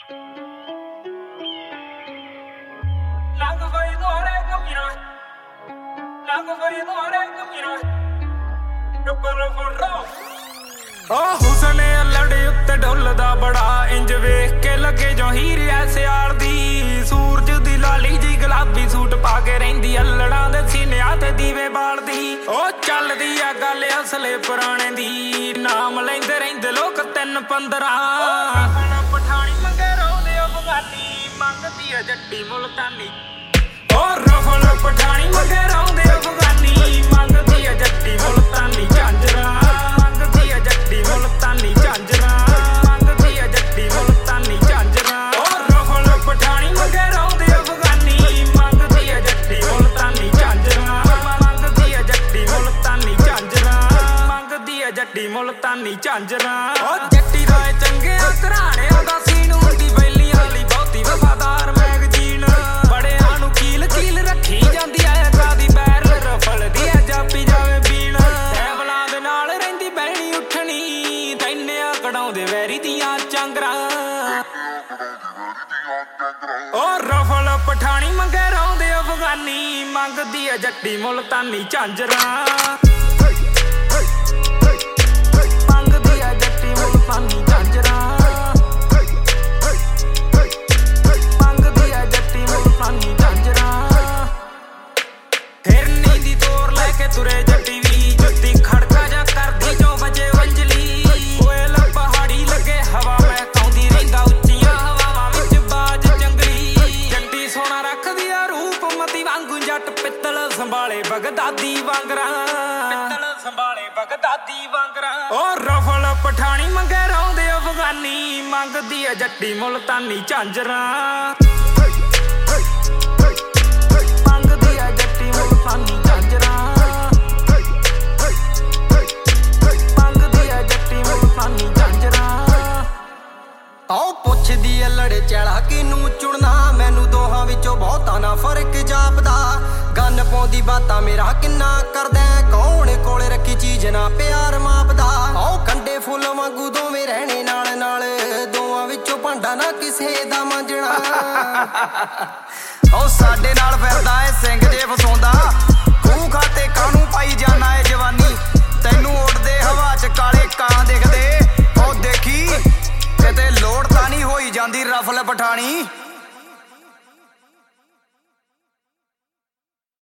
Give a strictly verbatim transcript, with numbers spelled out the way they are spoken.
ਹੁਸਨ ਲੜੇ ਉੱਤੇ ਢੁੱਲਦਾ ਬੜਾ ਇੰਜ ਵੇਖ ਕੇ ਲੱਗੇ ਜੋ ਹੀਰ ਐ ਸਿਆਲ ਦੀ। ਸੂਰਜ ਦੀ ਲਾਲੀ ਜੀ ਗੁਲਾਬੀ ਸੂਟ ਪਾ ਕੇ ਰਹਿੰਦੀ ਅਲੜਾਂ ਦੇ ਸੀਨਿਆਂ ਤੇ ਦੀਵੇ ਬਾਲਦੀ। ਉਹ ਚੱਲਦੀ ਆ ਗੱਲ ਅਸਲੇ ਪੁਰਾਣੇ ਦੀ, ਨਾਮ ਲੈਂਦੇ ਰਹਿੰਦੇ ਲੋਕ ਤਿੰਨ ਪੰਦਰਾਂ। ਪਠਾਣੀ ਮੰਗੇ ਰੋਂਦੇ ਅਫਗਾਨੀ, ਮੰਗਦੀ ਆ ਜੱਟੀ ਮੁਲਤਾਨੀ। ਉਹ ਰਫਲ ਪਠਾਣੀ ਮੰਗੇ ਰੋਂਦੇ ਅਫਗਾਨੀ, ਮੰਗਦੀ ਆ ਜੱਟੀ ਮੁਲਤਾਨੀ। ਝਾਂਜਰਾਂ ਮੰਗਦੀ ਆ ਜੱਟੀ ਮੁਲਤਾਨੀ, ਝਾਂਜਰਾਂ ਮੰਗਦੀ ਆ ਜੱਟੀ ਮੁਲਤਾਨੀ, ਝਾਂਜਰਾਂ। ਉਹ ਰਫਲ ਪਠਾਣੀ ਮੰਗੇ ਰੋਂਦੇ ਅਫਗਾਨੀ, ਮੰਗਦੀ ਆ ਜੱਟੀ ਮੁਲਤਾਨੀ। ਝਾਂਜਰਾਂ ਮੰਗਦੀ ਆ ਜੱਟੀ ਮੁਲਤਾਨੀ, ਝਾਂਜਰਾਂ ਮੰਗਦੀ ਆ ਜੱਟੀ ਮੁਲਤਾਨੀ, ਝਾਂਜਰਾਂ। ਉਹ ਜੱਟੀ ਦਾ ਚੰਗਿਆ ਘਰਾਣਿਆਂ ਦਾ ਸੀਨ ਹੁੰਦੀ ਬੈਲੀਆਂ ਲਈ ਬਹੁਤੀ ਵਫਾਦਾਰ ਮੈਗਜ਼ੀਨ। ਬੜਿਆਂ ਨੂੰ ਕੀਲ ਕੀਲ ਰੱਖੀ ਜਾਂਦੀ ਐ ਕਾਦੀ ਬੈਰਲ ਰਫਲ ਦੀ ਐ ਜਾਪੀ ਜਾਵੇ ਬੀਣ। ਟੈਬਲਾਂ ਦੇ ਨਾਲ ਰਹਿੰਦੀ ਬਹਿਣੀ ਉੱਠਣੀ, ਤੈਨਿਆਂ ਕਢਾਉਂਦੇ ਵੈਰੀ ਦੀਆਂ ਚਾਂਗਰਾਂ। ਉਹ ਰਫਲ ਪਠਾਣੀ ਮੰਗੇ ਰੋਂਦੇ ਅਫਗਾਨੀ, ਮੰਗਦੀ ਐ ਜੱਟੀ ਮੁਲਤਾਨੀ, ਝਾਂਜਰਾਂ ਮੰਗਦੀ ਐ ਜੱਟੀ ਮੁਲਤਾਨੀ, ਝਾਂਜਰਾਂ ਮੰਗਦੀ ਐ ਜੱਟੀ ਮੁਲਤਾਨੀ, ਝਾਂਜਰਾਂ। ਹਿਰਨੀ ਦੀ ਤੋਰ ਲੈ ਕੇ ਤੁਰੇ ਜੱਟੀ ਵੀ, ਜੁੱਤੀ ਖੜਕਾ ਜਾ ਕਰਦੀ ਜੋ ਵਜੇ ਵੰਜਲੀ। ਕੋਇਲ ਪਹਾੜੀ ਲੱਗੇ ਹਵਾ ਮਹਿਕਾਉਂਦੀ, ਰਹਿੰਦਾ ਉੱਚੀਆਂ ਹਵਾਵਾਂ ਵਿੱਚ ਬਾਜ ਜੰਗਲੀ। ਜੱਟੀ ਸੋਹਣਾ ਰੱਖਦੀ ਆ ਰੂਪ ਮਤੀ ਵਾਂਗੂ, ਜੱਟ ਪਿੱਤਲ ਸੰਭਾਲੇ ਬਗਦਾਦੀ ਵਾਂਗਰਾਂ, ਪਿੱਤਲ ਸੰਭਾਲੇ ਬਗਦਾਦੀ ਵਾਂਗਰਾਂ। ਉਹ ਰਫਲ ਪਠਾਣੀ ਮੰਗੇ ਰੋਂਦੇ ਅਫਗਾਨੀ, ਮੰਗਦੀ ਆ ਜੱਟੀ ਮੁਲਤਾਨੀ, ਝਾਂਜਰਾਂ ਮੰਗਦੀ ਆ ਜੱਟੀ ਮੁਲਤਾਨੀ, ਝਾਂਜਰਾਂ ਮੰਗਦੀ ਆ ਜੱਟੀ ਮੁਲਤਾਨੀ, ਝਾਂਜਰਾਂ। ਆਓ ਪੁੱਛਦੀ ਐ ਲੜੇ ਚੈਲਾ ਕਿਨੂੰ ਚੁਣਨਾ, ਮੈਨੂੰ ਦੋਹਾਂ ਵਿੱਚੋਂ ਬਹੁਤਾ ਨਾ ਫਰਕ ਜਾਪਦਾ। ਗੰਨ ਪਾਉਂਦੀ ਬਾਤਾਂ ਮੇਰਾ ਕਿੰਨਾ ਕਰਦਾ, ਕੌਣ ਕੋਲੇ ਰੱਖੀ ਚੀਜ਼ ਨਾ ਪਿਆਰ ਮਾਪਦਾ। ਆਓ ਕੰਡੇ ਫੁੱਲ ਵਾਂਗੂ ਦੋਵੇਂ ਰਹਿਣੇ ਨਾਲ ਨਾਲ, ਦੋਵਾਂ ਵਿੱਚੋਂ ਭਾਂਡਾ ਨਾ ਕਿਸੇ ਦਾ ਮਾਂਜਣਾ। ਉਹ ਸਾਡੇ ਨਾਲ ਫਿਰਦਾ ਏ ਸਿੰਘ